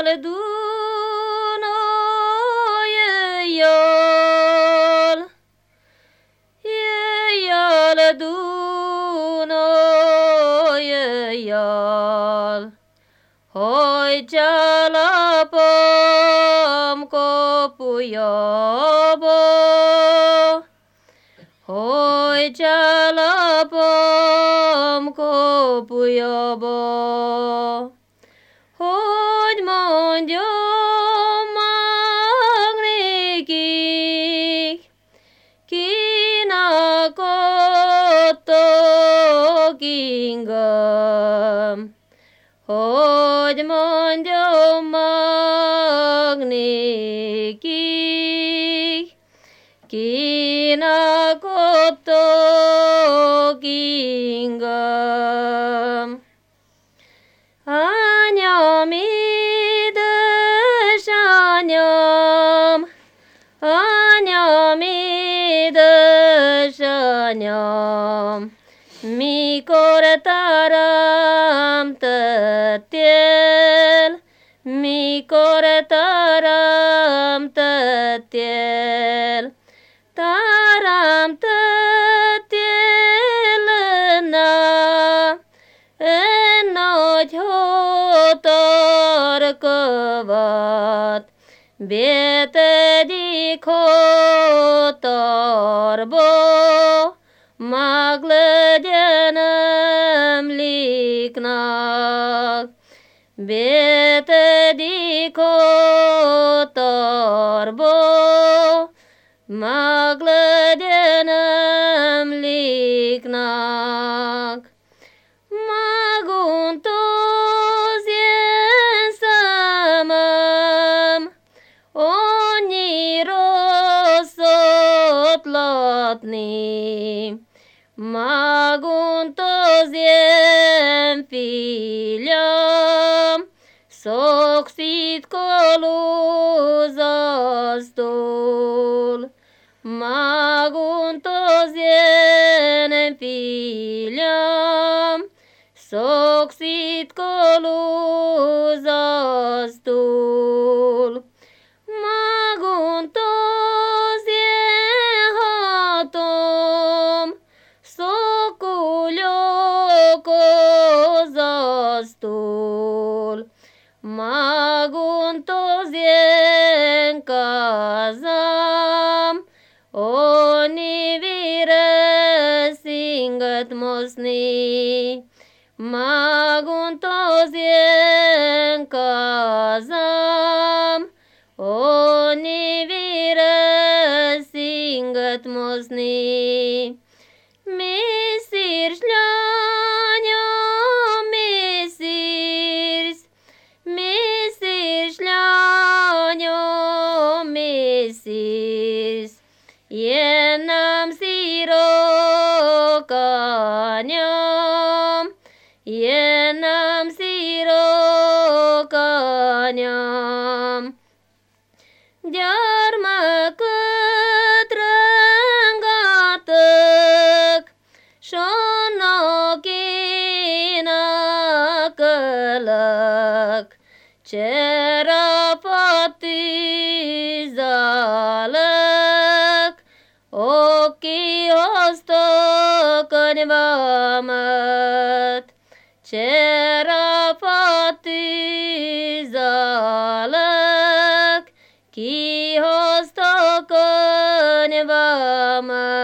jal Duna, jal Duna, jal Hoj csalapom kopujaba, Hoj csalapom kopujaba, hogy mondjam meg nékik, kinek adtok engem. Hogy mondjam meg nékik, kinek adtok engem. Anyám, édesanyám, anyám, édesanyám, mikor teremtettél, mikor teremtettél, teremtettél egy nagy határkövet, bét egyik határba, meglegyen emléknek. Bét egyik határba, meglegyen emléknek. Megunt az én szemem, annyi rosszat látni. Megunt az én fiam, szokszít kalózasztól. Megunt az én fiam, szokszít kalózasztól. Megunt az én hatom, szokuljak az asztól. Megunt az én kezem, annyi vére szinget moszni. Megunt az én kezem, annyi vére szinget moszni. Mészírs, lányom, mészírs, mészírs, lányom, mészírs. Én nem szírok, anyám, én nem szírok, anyám. Gyermeket rengeteg, s annak énekelek. Cserepet tüzelek, aki hozta könyvemet. Cserepet tüzelek, ki hozta könyvemet.